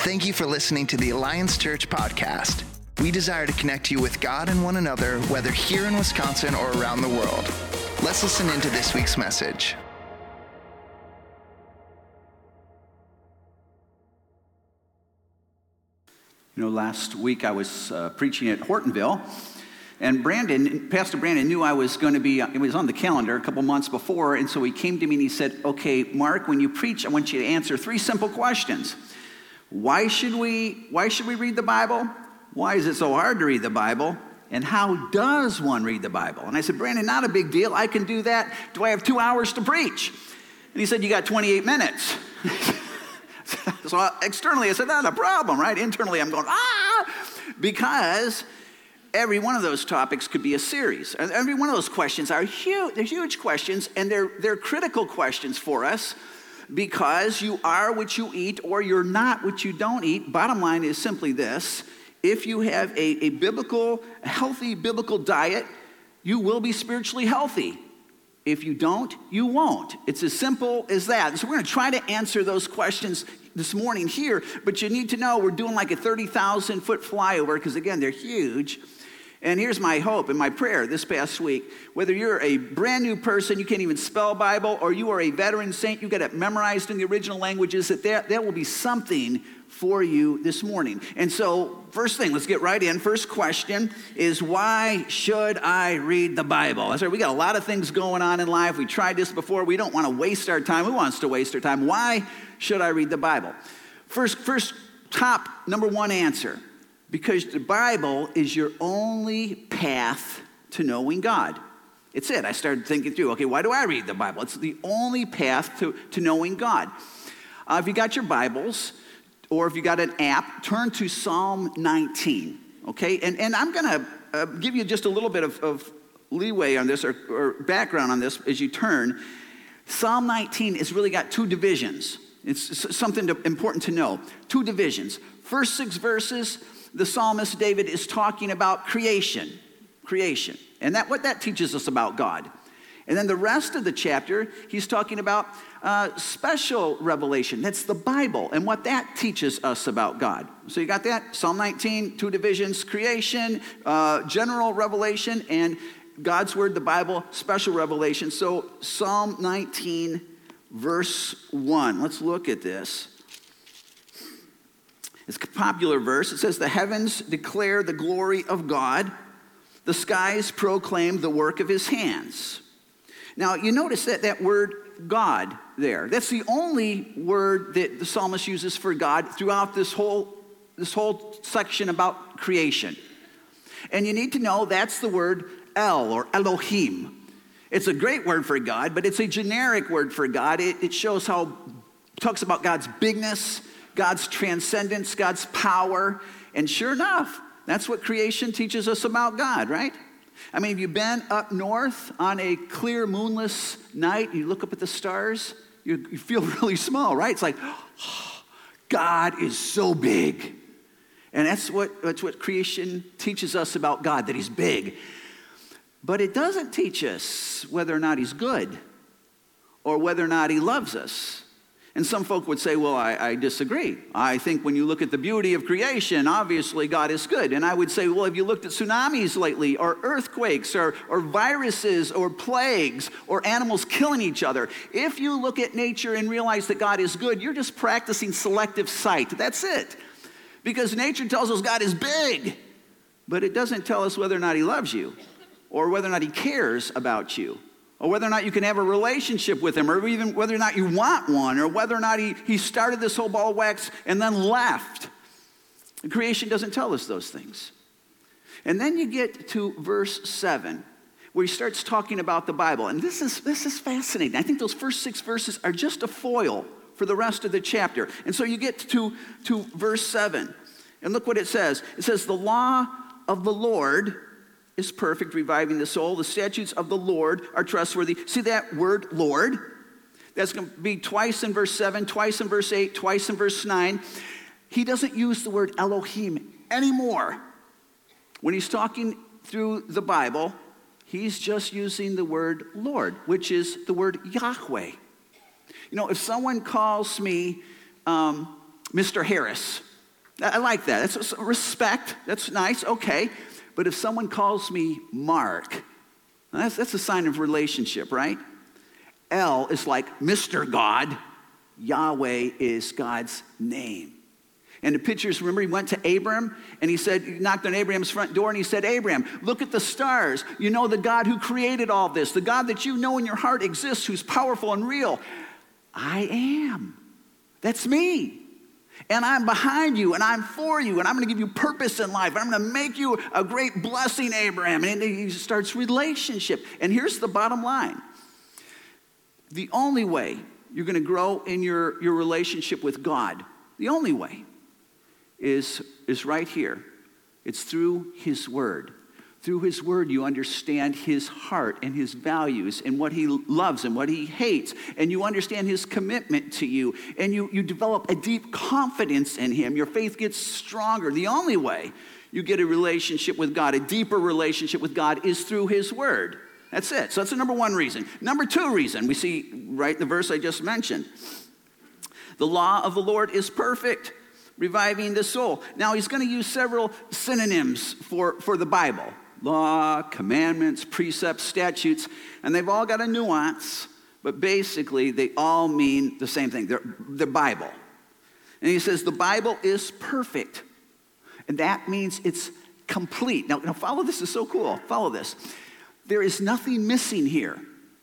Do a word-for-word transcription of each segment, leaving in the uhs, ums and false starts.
Thank you for listening to the Alliance Church podcast. We desire to connect you with God and one another, whether here in Wisconsin or around the world. Let's listen into this week's message. You know, last week I was uh, preaching at Hortonville, and Brandon, Pastor Brandon knew I was going to be, it was on the calendar a couple months before, and so he came to me and he said, okay, Mark, when you preach, I want you to answer three simple questions. Why should we, why should we read the Bible? Why is it so hard to read the Bible? And how does one read the Bible? And I said, Brandon, not a big deal. I can do that. Do I have two hours to preach? And he said, you got twenty-eight minutes. So externally, I said, not a problem, right? Internally, I'm going, ah, because every one of those topics could be a series. And every one of those questions are huge. They're huge questions, and they're, they're critical questions for us because you are what you eat or you're not what you don't eat. Bottom line is simply this. If you have a, a biblical, a healthy biblical diet, you will be spiritually healthy. If you don't, you won't. It's as simple as that. And so we're going to try to answer those questions this morning here, but you need to know we're doing like a thirty thousand foot flyover because, again, they're huge. And here's my hope and my prayer this past week. Whether you're a brand new person, you can't even spell Bible, or you are a veteran saint, you got it memorized in the original languages, that there, there will be something for you this morning. And so, first thing, let's get right in. First question is, why should I read the Bible? That's right, we got a lot of things going on in life. We tried this before. We don't want to waste our time. Who wants to waste our time? Why should I read the Bible? First, first top, number one answer. Because the Bible is your only path to knowing God. It's it. I started thinking through, okay, why do I read the Bible? It's the only path to, to knowing God. Uh, if you got your Bibles, or if you got an app, turn to Psalm nineteen, okay? And, and I'm going to uh, give you just a little bit of, of leeway on this, or, or background on this as you turn. Psalm nineteen has really got two divisions. It's something to, important to know. Two divisions. First six verses, the psalmist David is talking about creation, creation. And that what that teaches us about God. And then the rest of the chapter, he's talking about uh, special revelation. That's the Bible and what that teaches us about God. So you got that? Psalm nineteen, two divisions, creation, uh, general revelation, and God's word, the Bible, special revelation. So Psalm nineteen, verse one. Let's look at this. It's a popular verse. It says, the heavens declare the glory of God. The skies proclaim the work of his hands. Now, you notice that that word God there. That's the only word that the psalmist uses for God throughout this whole, this whole section about creation. And you need to know that's the word El, or Elohim. It's a great word for God, but it's a generic word for God. It, it shows how, it talks about God's bigness, God's transcendence, God's power. And sure enough, that's what creation teaches us about God, right? I mean, have you been up north on a clear, moonless night, you look up at the stars, you, you feel really small, right? It's like, oh, God is so big. And that's what, that's what creation teaches us about God, that he's big. But it doesn't teach us whether or not he's good or whether or not he loves us. And some folk would say, well, I, I disagree. I think when you look at the beauty of creation, obviously God is good. And I would say, well, have you looked at tsunamis lately, or earthquakes, or, or viruses, or plagues, or animals killing each other? If you look at nature and realize that God is good, you're just practicing selective sight. That's it. Because nature tells us God is big, but it doesn't tell us whether or not he loves you, or whether or not he cares about you, or whether or not you can have a relationship with him, or even whether or not you want one, or whether or not he, he started this whole ball of wax and then left. The creation doesn't tell us those things. And then you get to verse seven, where he starts talking about the Bible. And this is, this is fascinating. I think those first six verses are just a foil for the rest of the chapter. And so you get to, to verse seven. And look what it says. It says, the law of the Lord is perfect, reviving the soul. The statutes of the Lord are trustworthy. See that word, Lord? That's going to be twice in verse seven, twice in verse eight, twice in verse nine. He doesn't use the word Elohim anymore. When he's talking through the Bible, he's just using the word Lord, which is the word Yahweh. You know, if someone calls me um, Mister Harris, I like that. That's respect. That's nice. Okay. But if someone calls me Mark, that's, that's a sign of relationship, right? L is like Mister God. Yahweh is God's name. And the pictures, remember, he went to Abram and he said, he knocked on Abraham's front door and he said, Abraham, look at the stars. You know the God who created all this, the God that you know in your heart exists, who's powerful and real. I am. That's me. And I'm behind you and I'm for you and I'm going to give you purpose in life. I'm going to make you a great blessing, Abraham. And he starts relationship. And here's the bottom line. The only way you're going to grow in your, your relationship with God, the only way, is, is right here. It's through his word. Through his word, you understand his heart and his values and what he loves and what he hates. And you understand his commitment to you. And you, you develop a deep confidence in him. Your faith gets stronger. The only way you get a relationship with God, a deeper relationship with God, is through his word. That's it. So that's the number one reason. Number two reason, we see right in the verse I just mentioned. The law of the Lord is perfect, reviving the soul. Now, he's going to use several synonyms for, for the Bible. Law, commandments, precepts, statutes, and they've all got a nuance, but basically they all mean the same thing. They're the Bible. And he says the Bible is perfect, and that means it's complete. Now, now follow this. This is so cool. Follow this. There is nothing missing here.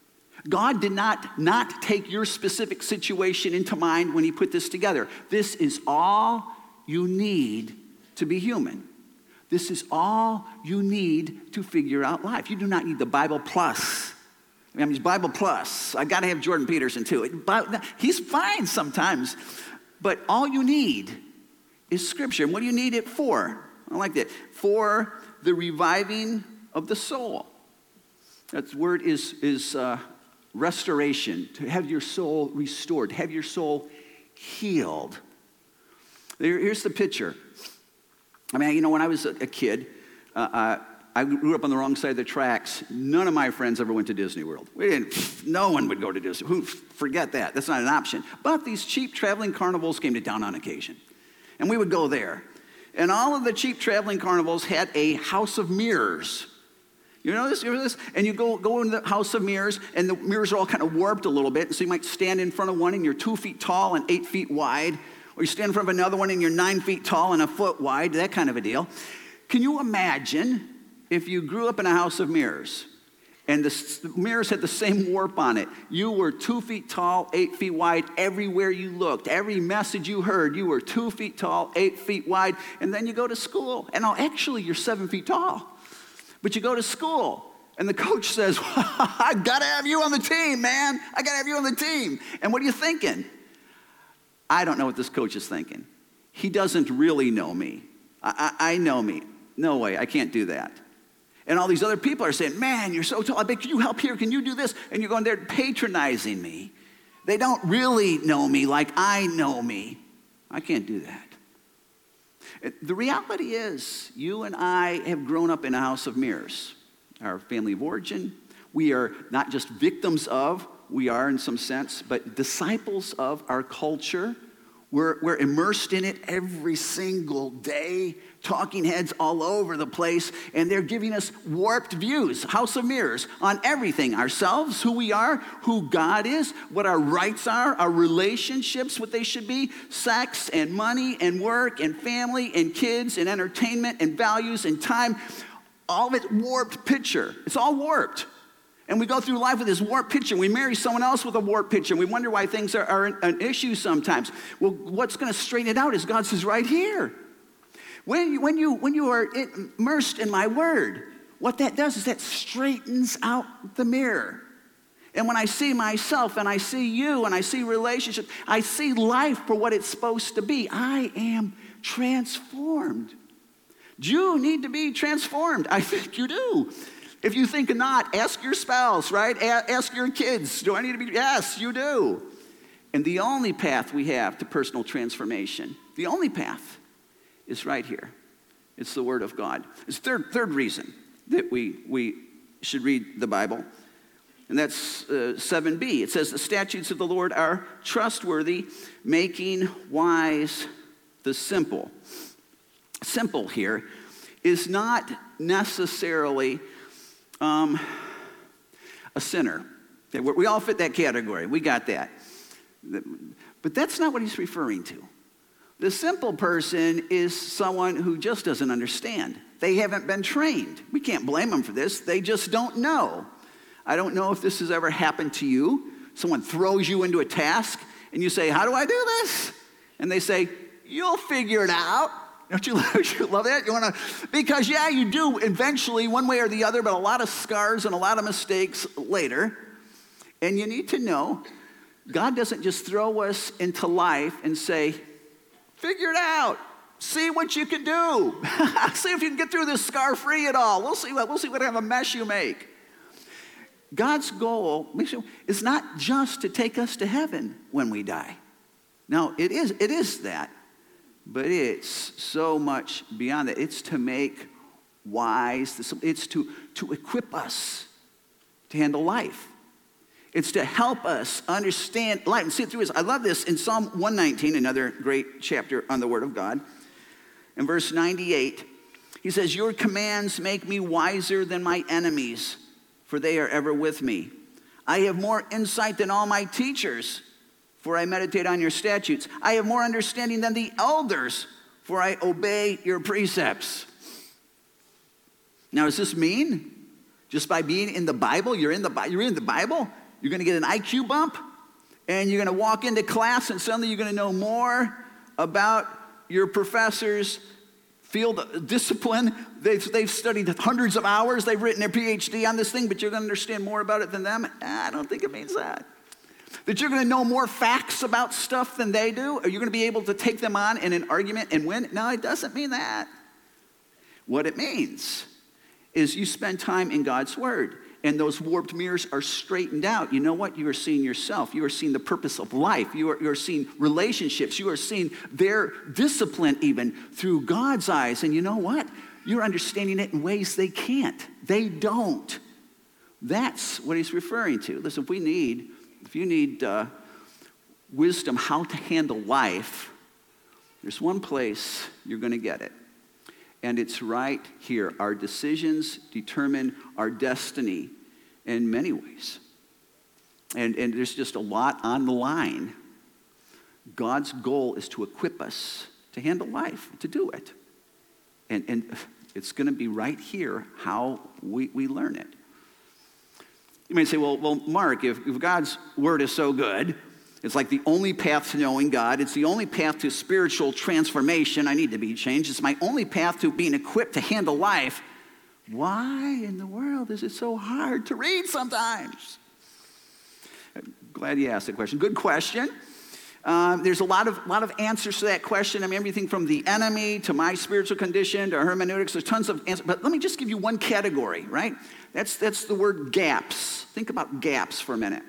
God did not not take your specific situation into mind when he put this together. This is all you need to be human. This is all you need to figure out life. You do not need the Bible plus. I mean, Bible plus. I got to have Jordan Peterson too. He's fine sometimes, but all you need is Scripture. And what do you need it for? I like that. For the reviving of the soul. That word is is uh, restoration. To have your soul restored. To have your soul healed. There, here's the picture. I mean, you know, when I was a kid, uh, uh, I grew up on the wrong side of the tracks. None of my friends ever went to Disney World. We didn't. No one would go to Disney. Who? Forget that. That's not an option. But these cheap traveling carnivals came to town on occasion, and we would go there. And all of the cheap traveling carnivals had a house of mirrors. You know this? You know this? And you go go in the house of mirrors, and the mirrors are all kind of warped a little bit. And so you might stand in front of one, and you're two feet tall and eight feet wide. Or you stand in front of another one and you're nine feet tall and a foot wide, that kind of a deal. Can you imagine if you grew up in a house of mirrors and the mirrors had the same warp on it? You were two feet tall, eight feet wide everywhere you looked. Every message you heard, you were two feet tall, eight feet wide. And then you go to school. And now actually you're seven feet tall. But you go to school and the coach says, I got to have you on the team, man. I got to have you on the team. And what are you thinking? I don't know what this coach is thinking. He doesn't really know me. I, I, I know me. No way, I can't do that. And all these other people are saying, man, you're so tall. I bet, can you help here? Can you do this? And you're going there patronizing me. They don't really know me like I know me. I can't do that. The reality is, you and I have grown up in a house of mirrors. Our family of origin, we are not just victims of, we are in some sense, but disciples of our culture. We're, we're immersed in it every single day, talking heads all over the place, and they're giving us warped views, house of mirrors, on everything, ourselves, who we are, who God is, what our rights are, our relationships, what they should be, sex and money and work and family and kids and entertainment and values and time, all of it warped picture. It's all warped. And we go through life with this warped picture. We marry someone else with a warped picture. And we wonder why things are, are an issue sometimes. Well, what's going to straighten it out is God says right here. When you, when, you, when you are immersed in my word, what that does is that straightens out the mirror. And when I see myself and I see you and I see relationships, I see life for what it's supposed to be. I am transformed. Do you need to be transformed? I think you do. If you think not, ask your spouse, right? A- ask your kids, do I need to be? Yes, you do. And the only path we have to personal transformation, the only path is right here. It's the Word of God. It's third third reason that we, we should read the Bible, and that's uh, seven b. It says, the statutes of the Lord are trustworthy, making wise the the simple. Simple here is not necessarily um, a sinner. Okay, we all fit that category. We got that. But that's not what he's referring to. The simple person is someone who just doesn't understand. They haven't been trained. We can't blame them for this. They just don't know. I don't know if this has ever happened to you. Someone throws you into a task and you say, how do I do this? And they say, you'll figure it out. Don't you, don't you love that? You want to, because yeah, you do eventually, one way or the other, but a lot of scars and a lot of mistakes later. And you need to know, God doesn't just throw us into life and say, figure it out. See what you can do. See if you can get through this scar-free at all. We'll see what, we'll see what kind of a mess you make. God's goal is not just to take us to heaven when we die. Now, it is, it is that. But it's so much beyond that. It's to make wise. It's to, to equip us to handle life. It's to help us understand life and see it through this. I love this in Psalm one nineteen, another great chapter on the Word of God. In verse ninety-eight, he says, your commands make me wiser than my enemies, for they are ever with me. I have more insight than all my teachers, for I meditate on your statutes. I have more understanding than the elders, for I obey your precepts. Now, does this mean just by being in the Bible, you're in the, you're in the Bible, you're going to get an I Q bump, and you're going to walk into class, and suddenly you're going to know more about your professor's field of discipline? They've, they've studied hundreds of hours. They've written their P H D on this thing, but you're going to understand more about it than them? I don't think it means that. That you're going to know more facts about stuff than they do? Are you going to be able to take them on in an argument and win? No, it doesn't mean that. What it means is you spend time in God's Word, and those warped mirrors are straightened out. You know what? You are seeing yourself. You are seeing the purpose of life. You are, you are seeing relationships. You are seeing their discipline even through God's eyes. And you know what? You're understanding it in ways they can't. They don't. That's what he's referring to. Listen, if we need... If you need uh, wisdom how to handle life, there's one place you're going to get it. And it's right here. Our decisions determine our destiny in many ways. And, and there's just a lot on the line. God's goal is to equip us to handle life, to do it. And, and it's going to be right here how we, we learn it. You may say, well, well, Mark, if, if God's Word is so good, it's like the only path to knowing God. It's the only path to spiritual transformation. I need to be changed. It's my only path to being equipped to handle life. Why in the world is it so hard to read sometimes? Glad you asked that question. Good question. Um, there's a lot of lot of answers to that question. I mean, everything from the enemy to my spiritual condition to hermeneutics. There's tons of answers. But let me just give you one category, right? That's, that's the word gaps. Think about gaps for a minute.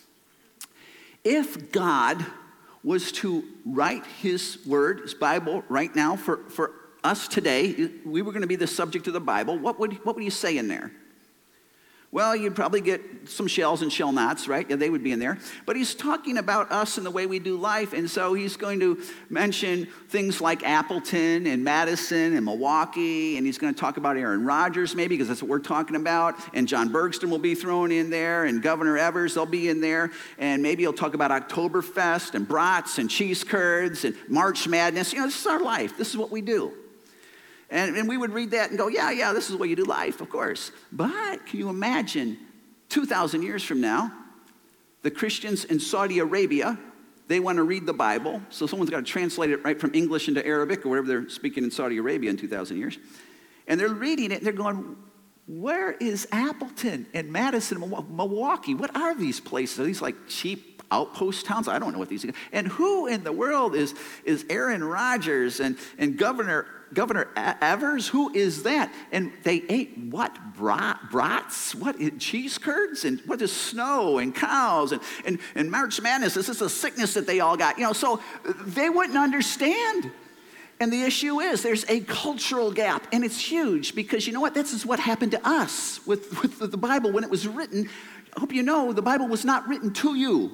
If God was to write his word, his Bible, right now for, for us today, we were going to be the subject of the Bible, what would, what would he say in there? Well, you'd probably get some shells and shell knots, right? Yeah, they would be in there. But he's talking about us and the way we do life, and so he's going to mention things like Appleton and Madison and Milwaukee, and he's going to talk about Aaron Rodgers maybe, because that's what we're talking about, and John Bergstrom will be thrown in there, and Governor Evers, they'll be in there, and maybe he'll talk about Oktoberfest and brats and cheese curds and March Madness. You know, this is our life. This is what we do. And, and we would read that and go, yeah, yeah, this is the way you do life, of course. But can you imagine two thousand years from now, the Christians in Saudi Arabia, they want to read the Bible. So someone's got to translate it right from English into Arabic or whatever they're speaking in Saudi Arabia in two thousand years. And they're reading it and they're going, where is Appleton and Madison and Milwaukee? What are these places? Are these like cheap outpost towns? I don't know what these are. And who in the world is, is Aaron Rodgers and, and Governor Governor Evers? Who is that? And they ate what? Brat, brats? What? Cheese curds? And what is snow and cows? And, and, and March Madness? This is a sickness that they all got. You know, so they wouldn't understand. And the issue is there's a cultural gap, and it's huge because you know what? This is what happened to us with, with the Bible when it was written. I hope you know the Bible was not written to you.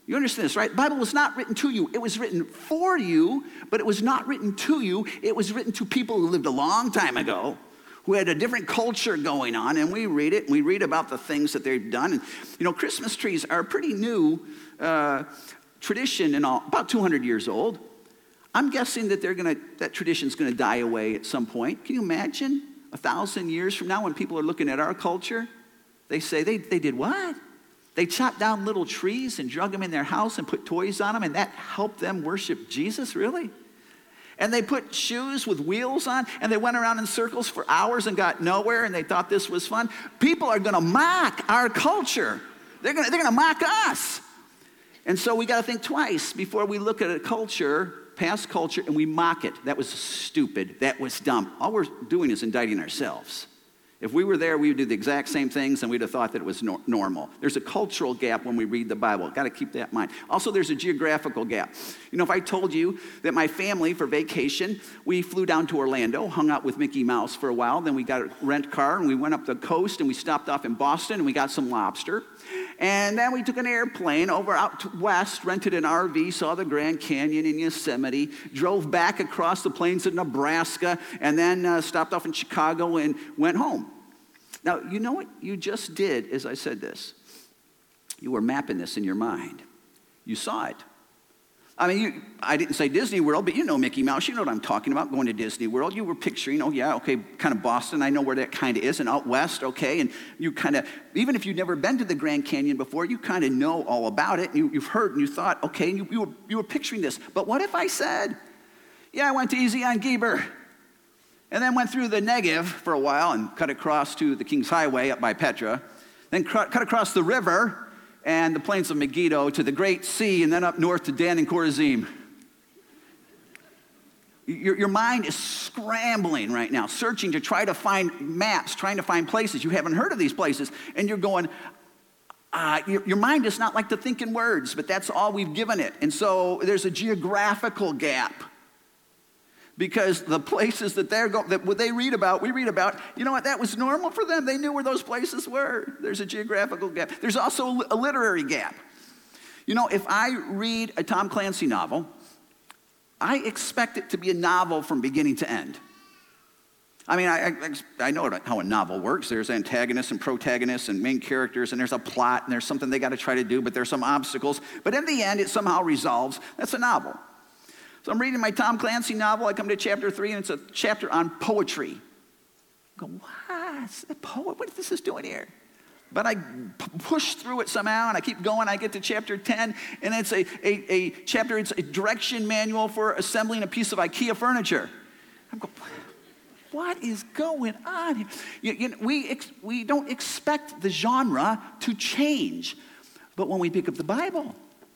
You understand this, right? The Bible was not written to you. It was written for you, but it was not written to you. It was written to people who lived a long time ago, who had a different culture going on, and we read it, and we read about the things that they've done. And, you know, Christmas trees are a pretty new uh, tradition, and all, about two hundred years old. I'm guessing that they're gonna, that tradition's gonna die away at some point. Can you imagine a thousand years from now when people are looking at our culture? They say, they, they did what? They chopped down little trees and drug them in their house and put toys on them, and that helped them worship Jesus, really? And they put shoes with wheels on, and they went around in circles for hours and got nowhere, and they thought this was fun. People are gonna mock our culture. They're gonna, they're gonna mock us. And so we gotta think twice before we look at a culture, past culture, and we mock it. That was stupid, that was dumb. All we're doing is indicting ourselves. If we were there, we would do the exact same things, and we'd have thought that it was nor- normal. There's a cultural gap when we read the Bible. Got to keep that in mind. Also, there's a geographical gap. You know, if I told you that my family, for vacation, we flew down to Orlando, hung out with Mickey Mouse for a while, then we got a rent car, and we went up the coast, and we stopped off in Boston, and we got some lobster. And then we took an airplane over out to west, rented an R V, saw the Grand Canyon in Yosemite, drove back across the plains of Nebraska, and then uh, stopped off in Chicago and went home. Now, you know what you just did as I said this? You were mapping this in your mind. You saw it. I mean, you, I didn't say Disney World, but you know Mickey Mouse. You know what I'm talking about, going to Disney World. You were picturing, oh, yeah, okay, kind of Boston. I know where that kind of is, and out west, okay. And you kind of, even if you've never been to the Grand Canyon before, you kind of know all about it. And you, you've heard and you thought, okay, and you, you, were, you were picturing this. But what if I said, yeah, I went to Ezion Geber, and then went through the Negev for a while and cut across to the King's Highway up by Petra, then cut across the river and the plains of Megiddo to the Great Sea, and then up north to Dan and Chorazim. Your, your mind is scrambling right now, searching to try to find maps, trying to find places. You haven't heard of these places, and you're going, uh, your, your mind is not like to think in words, but that's all we've given it. And so there's a geographical gap. Because the places that they're going, that what they read about, we read about, you know what, that was normal for them. They knew where those places were. There's a geographical gap. There's also a literary gap. You know, if I read a Tom Clancy novel, I expect it to be a novel from beginning to end. I mean, I, I, I know how a novel works. There's antagonists and protagonists and main characters, and there's a plot, and there's something they got to try to do, but there's some obstacles. But in the end, it somehow resolves. That's a novel. So I'm reading my Tom Clancy novel. I come to chapter three, and it's a chapter on poetry. I go, what? A poet? What is this doing here? But I p- push through it somehow, and I keep going. I get to chapter ten, and it's a, a, a chapter, it's a direction manual for assembling a piece of IKEA furniture. I'm going, what is going on here? You, you know, we, ex- we don't expect the genre to change. But when we pick up the Bible,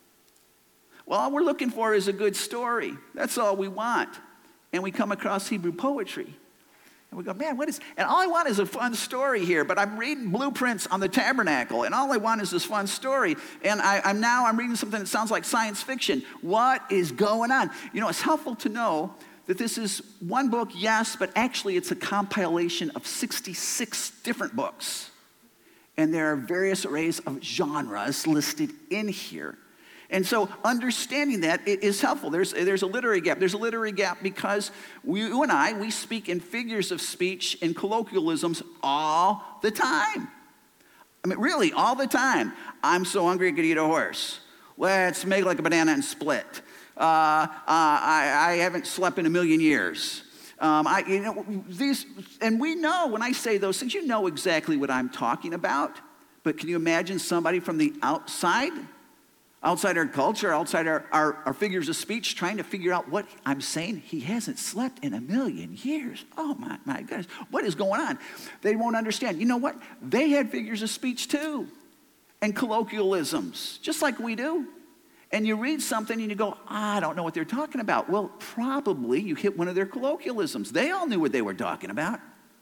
well, all we're looking for is a good story. That's all we want. And we come across Hebrew poetry. And we go, man, what is, and all I want is a fun story here, but I'm reading blueprints on the tabernacle, and all I want is this fun story. And I, I'm now, I'm reading something that sounds like science fiction. What is going on? You know, it's helpful to know that this is one book, yes, but actually it's a compilation of sixty-six different books. And there are various arrays of genres listed in here. And so understanding that it is helpful. There's, there's a literary gap. There's a literary gap because we, you and I, we speak in figures of speech and colloquialisms all the time. I mean, really, all the time. I'm so hungry I could eat a horse. Let's make like a banana and split. Uh, uh, I, I haven't slept in a million years. Um, I, you know, these, and we know when I say those things, you know exactly what I'm talking about. But can you imagine somebody from the outside? Outside our culture, outside our, our, our figures of speech, trying to figure out what I'm saying. He hasn't slept in a million years. Oh, my, my goodness. What is going on? They won't understand. You know what? They had figures of speech, too, and colloquialisms, just like we do. And you read something and you go, I don't know what they're talking about. Well, probably you hit one of their colloquialisms. They all knew what they were talking about.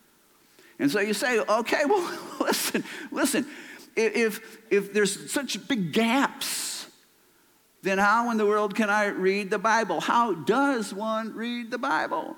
And so you say, okay, well, listen, listen. If, if there's such big gaps, then how in the world can I read the Bible? How does one read the Bible?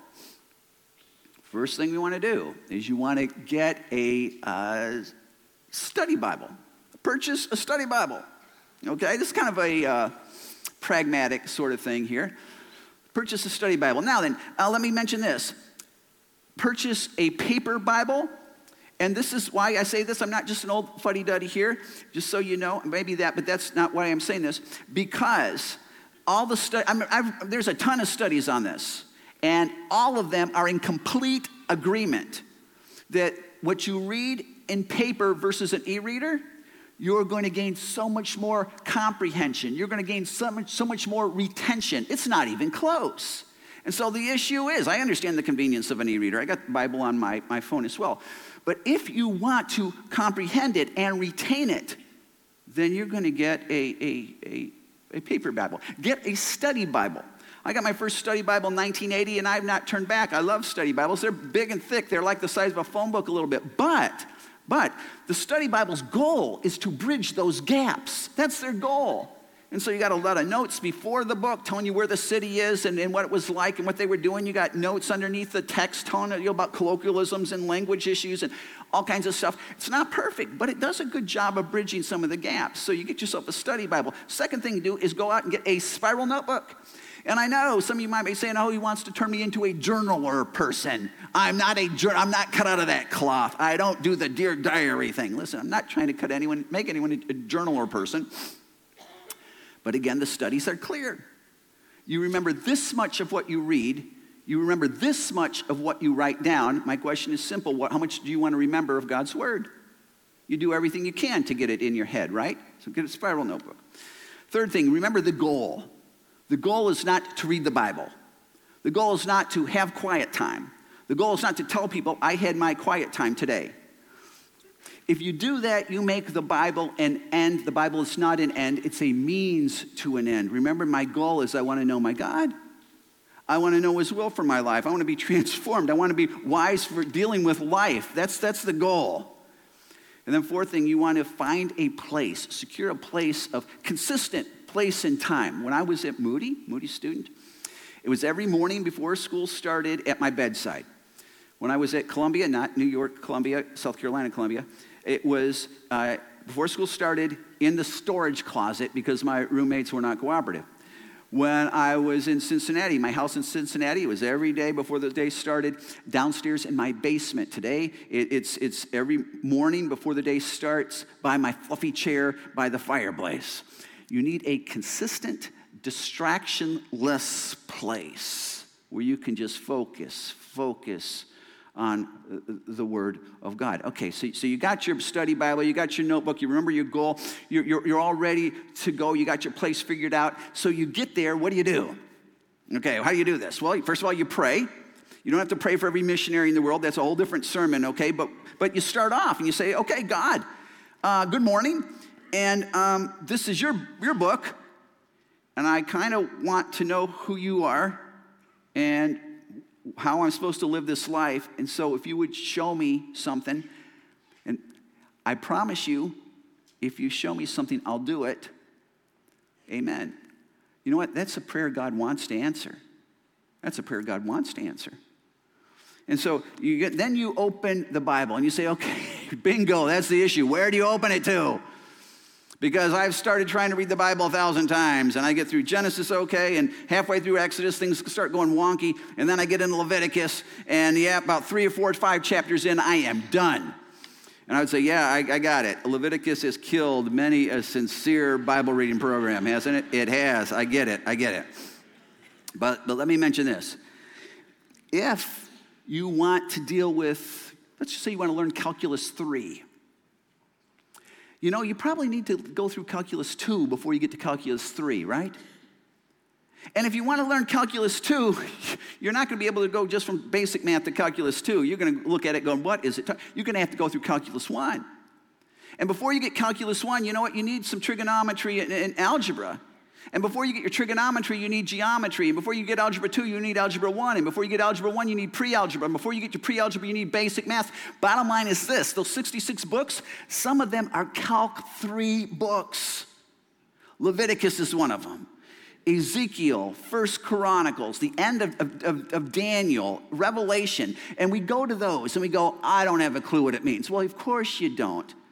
First thing you want to do is you want to get a uh, study Bible. Purchase a study Bible. Okay, this is kind of a uh, pragmatic sort of thing here. Purchase a study Bible. Now then, uh, let me mention this. Purchase a paper Bible. And this is why I say this. I'm not just an old fuddy-duddy here, just so you know. Maybe that, but that's not why I'm saying this. Because all the study, I mean, I've, there's a ton of studies on this. And all of them are in complete agreement that what you read in paper versus an e-reader, you're going to gain so much more comprehension. You're going to gain so much, so much more retention. It's not even close. And so the issue is, I understand the convenience of an e-reader. I got the Bible on my, my phone as well. But if you want to comprehend it and retain it, then you're going to get a, a, a, a paper Bible. Get a study Bible. I got my first study Bible in nineteen eighty, and I've not turned back. I love study Bibles. They're big and thick. They're like the size of a phone book a little bit. But, but the study Bible's goal is to bridge those gaps. That's their goal. And so you got a lot of notes before the book telling you where the city is and, and what it was like and what they were doing. You got notes underneath the text telling you about colloquialisms and language issues and all kinds of stuff. It's not perfect, but it does a good job of bridging some of the gaps. So you get yourself a study Bible. Second thing to do is go out and get a spiral notebook. And I know some of you might be saying, oh, he wants to turn me into a journaler person. I'm not a jour- I'm not cut out of that cloth. I don't do the Dear Diary thing. Listen, I'm not trying to cut anyone, make anyone a, a journaler person. But again, the studies are clear. You remember this much of what you read. You remember this much of what you write down. My question is simple. What, how much do you want to remember of God's word? You do everything you can to get it in your head, right? So get a spiral notebook. Third thing, remember the goal. The goal is not to read the Bible. The goal is not to have quiet time. The goal is not to tell people, I had my quiet time today. If you do that, you make the Bible an end. The Bible is not an end. It's a means to an end. Remember, my goal is I want to know my God. I want to know his will for my life. I want to be transformed. I want to be wise for dealing with life. That's, that's the goal. And then fourth thing, you want to find a place, secure a place of consistent place and time. When I was at Moody, Moody student, it was every morning before school started at my bedside. When I was at Columbia, not New York, Columbia, South Carolina, Columbia, it was uh, before school started in the storage closet because my roommates were not cooperative. When I was in Cincinnati, my house in Cincinnati, it was every day before the day started downstairs in my basement. Today, it, it's, it's every morning before the day starts by my fluffy chair by the fireplace. You need a consistent, distractionless place where you can just focus, focus on the Word of God. Okay, so, so you got your study Bible, you got your notebook, you remember your goal, you're, you're, you're all ready to go, you got your place figured out. So you get there, what do you do? Okay, how do you do this? Well, first of all, you pray. You don't have to pray for every missionary in the world. That's a whole different sermon, okay? But, but you start off and you say, okay, God, uh, good morning. And um, this is your, your book, and I kind of want to know who you are and how I'm supposed to live this life. And so if you would show me something, and I promise you, if you show me something, I'll do it. Amen. You know what? That's a prayer God wants to answer. That's a prayer God wants to answer. And so you get, then you open the Bible, and you say, okay, bingo, that's the issue. Where do you open it to? Because I've started trying to read the Bible a thousand times, and I get through Genesis okay, and halfway through Exodus, things start going wonky, and then I get into Leviticus, and yeah, about three or four or five chapters in, I am done. And I would say, yeah, I, I got it. Leviticus has killed many a sincere Bible reading program, hasn't it? It has. I get it. I get it. But, but let me mention this. If you want to deal with, let's just say you want to learn Calculus three, you know, you probably need to go through Calculus two before you get to Calculus three, right? And if you want to learn Calculus two, you're not going to be able to go just from basic math to Calculus two. You're going to look at it going, what is it? You're going to have to go through Calculus one. And before you get Calculus one, you know what? You need some trigonometry and, and algebra. And before you get your trigonometry, you need geometry. And before you get algebra two, you need algebra one. And before you get algebra one, you need pre-algebra. And before you get your pre-algebra, you need basic math. Bottom line is this, those sixty-six books, some of them are Calc three books. Leviticus is one of them. Ezekiel, First Chronicles, the end of, of, of Daniel, Revelation. And we go to those and we go, I don't have a clue what it means. Well, of course you don't.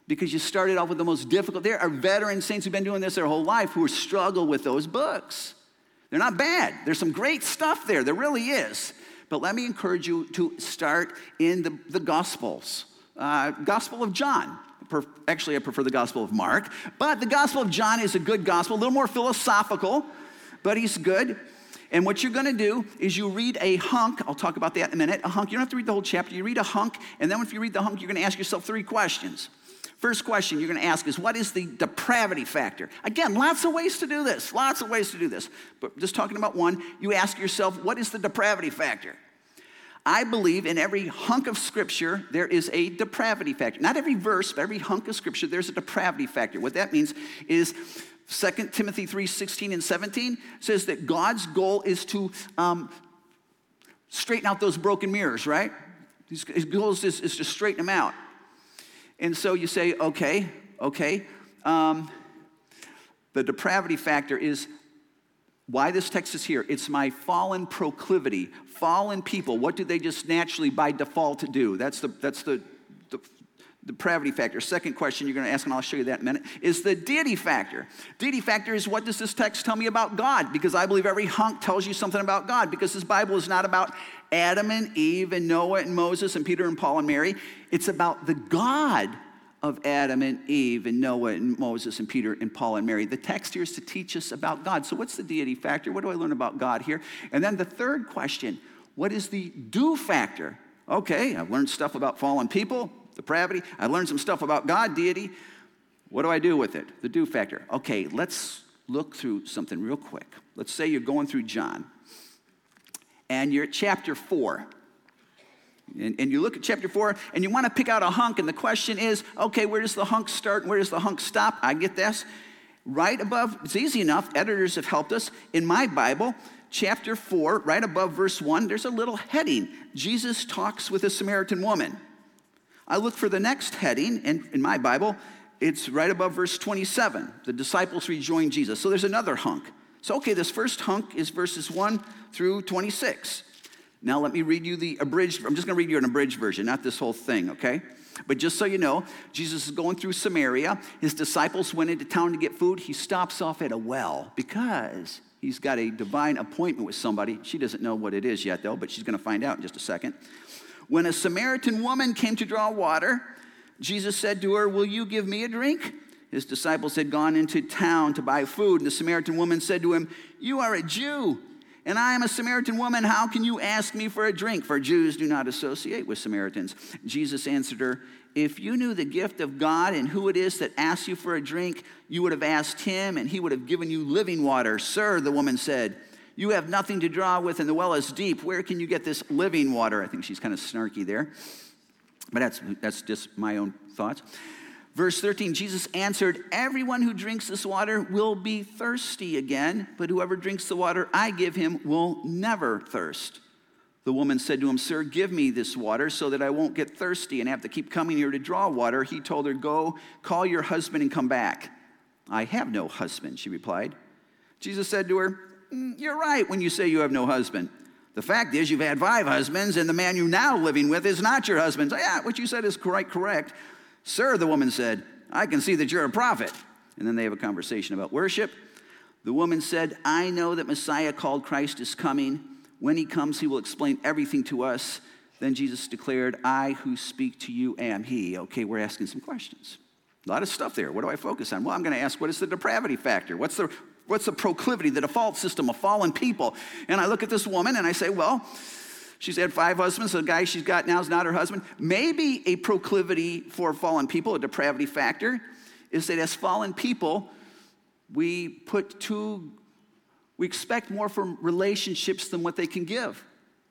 because you started off with the most difficult. There are veteran saints who've been doing this their whole life who struggle with those books. They're not bad. There's some great stuff there. There really is. But let me encourage you to start in the, the Gospels. Uh, Gospel of John. Actually, I prefer the Gospel of Mark. But the Gospel of John is a good gospel, a little more philosophical, but he's good. And what you're going to do is you read a hunk. I'll talk about that in a minute. A hunk. You don't have to read the whole chapter. You read a hunk, and then if you read the hunk, you're going to ask yourself three questions. First question you're going to ask is, what is the depravity factor? Again, lots of ways to do this. Lots of ways to do this. But just talking about one, you ask yourself, what is the depravity factor? I believe in every hunk of Scripture, there is a depravity factor. Not every verse, but every hunk of Scripture, there's a depravity factor. What that means is Second Timothy three sixteen and seventeen says that God's goal is to um, straighten out those broken mirrors, right? His, his goal is, is to straighten them out. And so you say, okay, okay. Um, the depravity factor is why this text is here. It's my fallen proclivity. Fallen people, what do they just naturally by default do? That's the, that's the, the depravity factor. Second question you're going to ask, and I'll show you that in a minute, is the deity factor. Deity factor is, what does this text tell me about God? Because I believe every hunk tells you something about God, because this Bible is not about Adam and Eve and Noah and Moses and Peter and Paul and Mary. It's about the God of Adam and Eve and Noah and Moses and Peter and Paul and Mary. The text here is to teach us about God. So what's the deity factor? What do I learn about God here? And then the third question, what is the do factor? Okay, I've learned stuff about fallen people, depravity. I've learned some stuff about God, deity. What do I do with it? The do factor. Okay, let's look through something real quick. Let's say you're going through John, and you're at chapter four. And, and you look at chapter four, and you want to pick out a hunk, and the question is, okay, where does the hunk start and where does the hunk stop? I get this. Right above, it's easy enough. Editors have helped us. In my Bible, chapter four, right above verse one, there's a little heading. Jesus talks with a Samaritan woman. I look for the next heading, and in my Bible, it's right above verse twenty-seven. The disciples rejoin Jesus. So there's another hunk. So, okay, this first hunk is verses one through twenty-six. Now let me read you the abridged, I'm just going to read you an abridged version, not this whole thing, okay? But just so you know, Jesus is going through Samaria. His disciples went into town to get food. He stops off at a well because he's got a divine appointment with somebody. She doesn't know what it is yet, though, but she's going to find out in just a second. When a Samaritan woman came to draw water, Jesus said to her, "Will you give me a drink?" His disciples had gone into town to buy food, and the Samaritan woman said to him, "You are a Jew, and I am a Samaritan woman. How can you ask me for a drink? For Jews do not associate with Samaritans." Jesus answered her, "If you knew the gift of God and who it is that asks you for a drink, you would have asked him, and he would have given you living water." "Sir," the woman said, "you have nothing to draw with, and the well is deep. Where can you get this living water?" I think she's kind of snarky there, but that's, that's just my own thoughts. Verse thirteen, Jesus answered, "Everyone who drinks this water will be thirsty again, but whoever drinks the water I give him will never thirst." The woman said to him, "Sir, give me this water so that I won't get thirsty and have to keep coming here to draw water." He told her, "Go, call your husband and come back." "I have no husband," she replied. Jesus said to her, "You're right when you say you have no husband. The fact is you've had five husbands, and the man you're now living with is not your husband." "Yeah, what you said is quite correct." "Sir," the woman said, "I can see that you're a prophet." And then they have a conversation about worship. The woman said, "I know that Messiah called Christ is coming. When he comes, he will explain everything to us." Then Jesus declared, "I who speak to you am he." Okay, we're asking some questions. A lot of stuff there. What do I focus on? Well, I'm going to ask, what is the depravity factor? What's the, what's the proclivity, the default system of fallen people? And I look at this woman and I say, well, she's had five husbands, so the guy she's got now is not her husband. Maybe a proclivity for fallen people, a depravity factor, is that as fallen people, we put too, we expect more from relationships than what they can give.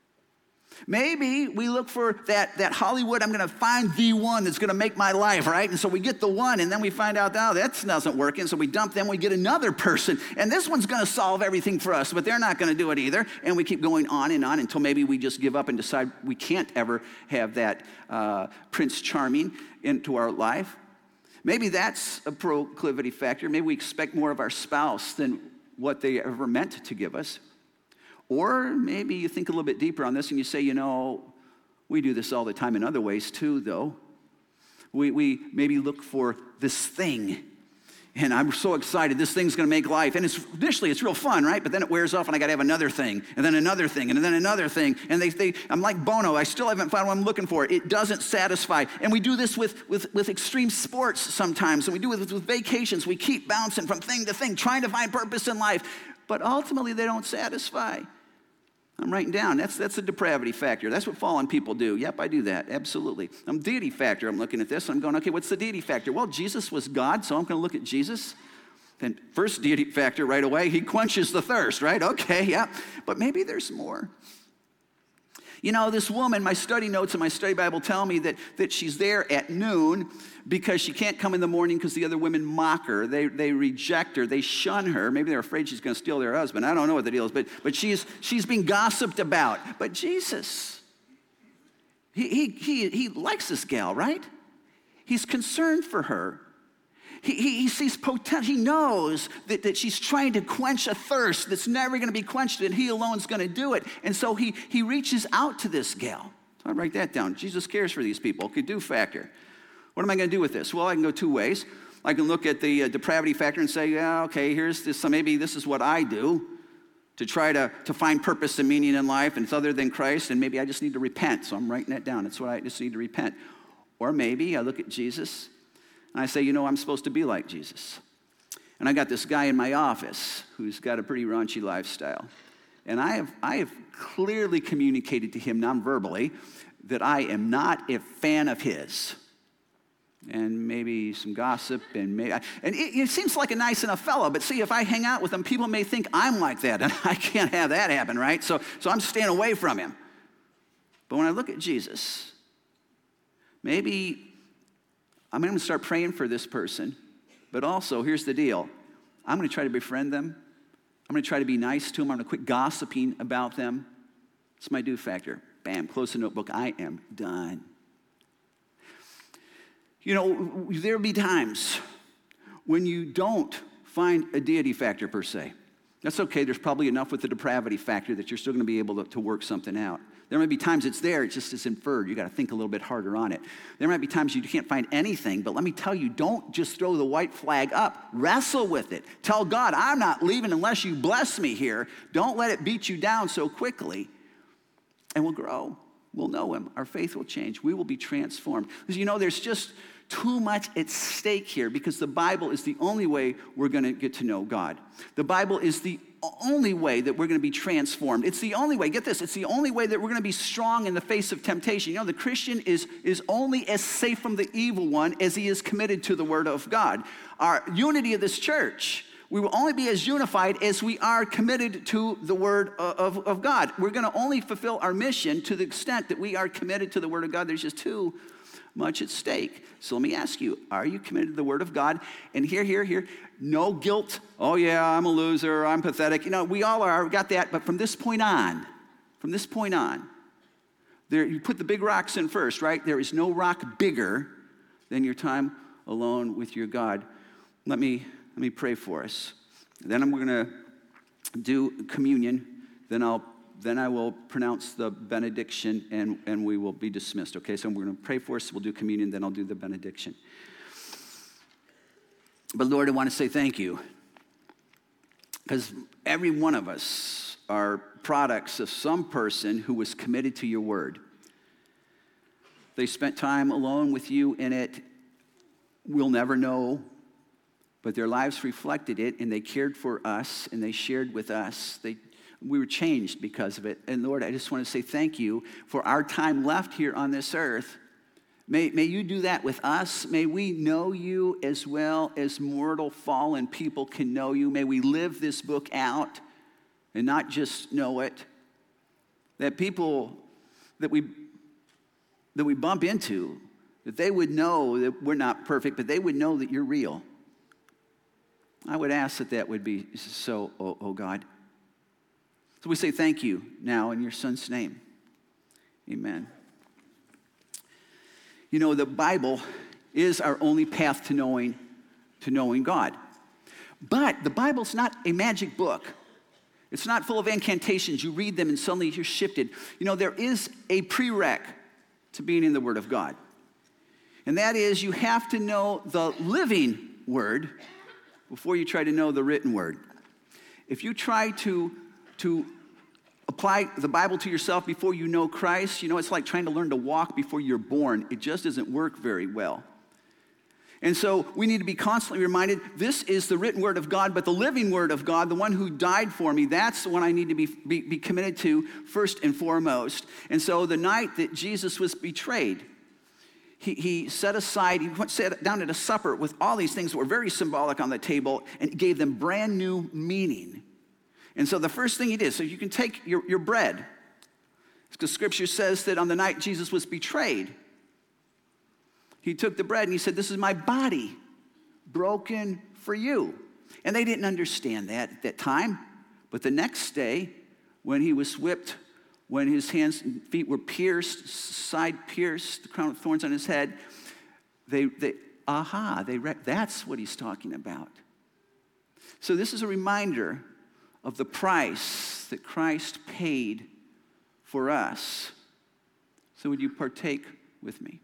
Maybe we look for that, that Hollywood, I'm going to find the one that's going to make my life, right? And so we get the one, and then we find out, oh, that doesn't work. And so we dump them, we get another person, and this one's going to solve everything for us, but they're not going to do it either. And we keep going on and on until maybe we just give up and decide we can't ever have that uh, Prince Charming into our life. Maybe that's a proclivity factor. Maybe we expect more of our spouse than what they ever meant to give us. Or maybe you think a little bit deeper on this and you say, you know, we do this all the time in other ways too, though. We, we maybe look for this thing. And I'm so excited, this thing's gonna make life. And it's initially, it's real fun, right? But then it wears off and I gotta have another thing, and then another thing, and then another thing. And they, they I'm like Bono, I still haven't found what I'm looking for. It doesn't satisfy. And we do this with, with, with extreme sports sometimes, and we do it with, with vacations. We keep bouncing from thing to thing, trying to find purpose in life. But ultimately, they don't satisfy. I'm writing down, that's, that's a depravity factor. That's what fallen people do. Yep, I do that, absolutely. I'm deity factor, I'm looking at this, and I'm going, okay, what's the deity factor? Well, Jesus was God, so I'm going to look at Jesus. Then first deity factor right away, he quenches the thirst, right? Okay, yeah, but maybe there's more. You know, this woman, my study notes and my study Bible tell me that, that she's there at noon because she can't come in the morning because the other women mock her. They, they reject her. They shun her. Maybe they're afraid she's going to steal their husband. I don't know what the deal is, but, but she's, she's being gossiped about. But Jesus, he, he, he, he likes this gal, right? He's concerned for her. He, he, he sees potential. He knows that, that she's trying to quench a thirst that's never going to be quenched, and he alone is going to do it. And so he, he reaches out to this gal. So I write that down. Jesus cares for these people. Could do factor. What am I going to do with this? Well, I can go two ways. I can look at the uh, depravity factor and say, yeah, okay, here's this. So maybe this is what I do to try to, to find purpose and meaning in life, and it's other than Christ, and maybe I just need to repent. So I'm writing that down. That's what I just need to repent. Or maybe I look at Jesus and I say, you know, I'm supposed to be like Jesus. And I got this guy in my office who's got a pretty raunchy lifestyle. And I have, I have clearly communicated to him non-verbally that I am not a fan of his. And maybe some gossip, and maybe, and it, it seems like a nice enough fellow, but see, if I hang out with him, people may think I'm like that, and I can't have that happen, right? So, so I'm staying away from him. But when I look at Jesus, maybe I'm going to start praying for this person, but also, here's the deal. I'm going to try to befriend them. I'm going to try to be nice to them. I'm going to quit gossiping about them. It's my do factor. Bam, close the notebook. I am done. You know, there'll be times when you don't find a deity factor per se. That's okay. There's probably enough with the depravity factor that you're still going to be able to, to work something out. There might be times it's there, it just is inferred. You got to think a little bit harder on it. There might be times you can't find anything, but let me tell you, don't just throw the white flag up. Wrestle with it. Tell God, I'm not leaving unless you bless me here. Don't let it beat you down so quickly. And we'll grow. We'll know him. Our faith will change. We will be transformed. Because you know, there's just too much at stake here because the Bible is the only way we're going to get to know God. The Bible is the only way that we're going to be transformed. It's the only way, get this, it's the only way that we're going to be strong in the face of temptation. You know, the Christian is, is only as safe from the evil one as he is committed to the Word of God. Our unity of this church, we will only be as unified as we are committed to the Word of, of God. We're going to only fulfill our mission to the extent that we are committed to the Word of God. There's just too much at stake. So let me ask you, are you committed to the Word of God? And here, here, here, no guilt. Oh yeah, I'm a loser, I'm pathetic. You know, we all are, we got that. But from this point on, from this point on, there, you put the big rocks in first, right? There is no rock bigger than your time alone with your God. Let me, let me pray for us. Then I'm going to do communion. Then I'll Then I will pronounce the benediction, and, and we will be dismissed, okay? So we're going to pray for us, we'll do communion, then I'll do the benediction. But Lord, I want to say thank you, because every one of us are products of some person who was committed to your word. They spent time alone with you in it. We'll never know, but their lives reflected it, and they cared for us, and they shared with us. They We were changed because of it. And Lord, I just want to say thank you for our time left here on this earth. May, may you do that with us. May we know you as well as mortal fallen people can know you. May we live this book out and not just know it. That people that we, that we bump into, that they would know that we're not perfect, but they would know that you're real. I would ask that that would be so, oh, oh God. So we say thank you now in your Son's name. Amen. You know, the Bible is our only path to knowing, to knowing God. But the Bible's not a magic book. It's not full of incantations. You read them and suddenly you're shifted. You know, there is a prereq to being in the Word of God. And that is, you have to know the living word before you try to know the written word. If you try to, to apply the Bible to yourself before you know Christ, you know, it's like trying to learn to walk before you're born. It just doesn't work very well. And so we need to be constantly reminded, this is the written word of God, but the living word of God, the one who died for me, that's the one I need to be, be, be committed to first and foremost. And so the night that Jesus was betrayed, he, he set aside, he went, sat down at a supper with all these things that were very symbolic on the table and gave them brand new meaning. And so the first thing he did, so you can take your, your bread, because Scripture says that on the night Jesus was betrayed, he took the bread and he said, this is my body broken for you. And they didn't understand that at that time. But the next day, when he was whipped, when his hands and feet were pierced, side pierced, the crown of thorns on his head, they, they aha, they that's what he's talking about. So this is a reminder of the price that Christ paid for us. So would you partake with me?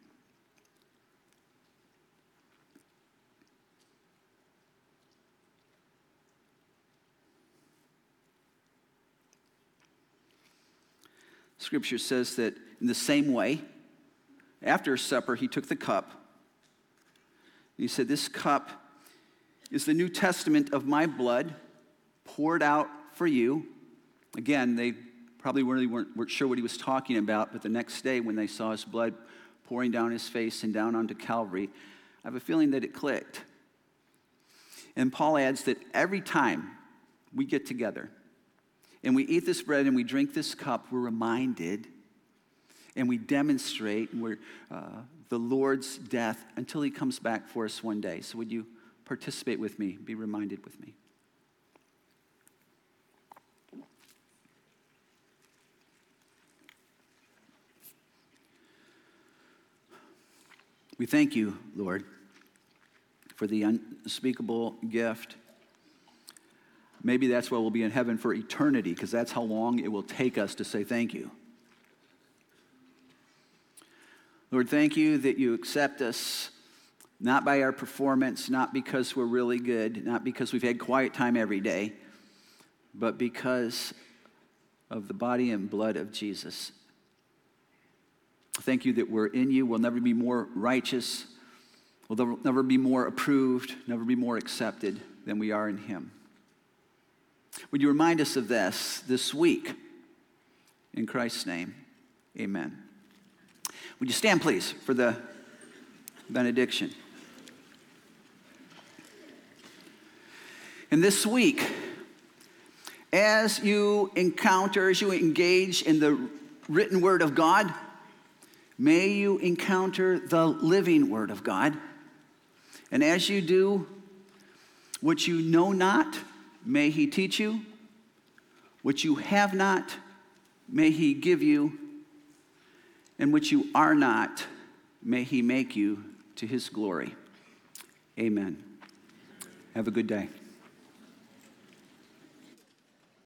Scripture says that in the same way, after supper, he took the cup. He said, this cup is the New Testament of my blood poured out for you. Again, they probably really weren't, weren't sure what he was talking about, but the next day when they saw his blood pouring down his face and down onto Calvary, I have a feeling that it clicked. And Paul adds that every time we get together, and we eat this bread and we drink this cup, we're reminded and we demonstrate we're, uh, the Lord's death until he comes back for us one day. So would you participate with me, be reminded with me? We thank you, Lord, for the unspeakable gift. Maybe that's why we'll be in heaven for eternity, because that's how long it will take us to say thank you. Lord, thank you that you accept us, not by our performance, not because we're really good, not because we've had quiet time every day, but because of the body and blood of Jesus. Thank you that we're in you. We'll never be more righteous. We'll never be more approved, never be more accepted than we are in him. Would you remind us of this this week? In Christ's name, amen. Would you stand, please, for the benediction? And this week, as you encounter, as you engage in the written word of God, may you encounter the living word of God. And as you do, what you know not, may he teach you. What you have not, may he give you. And what you are not, may he make you to his glory. Amen. Have a good day.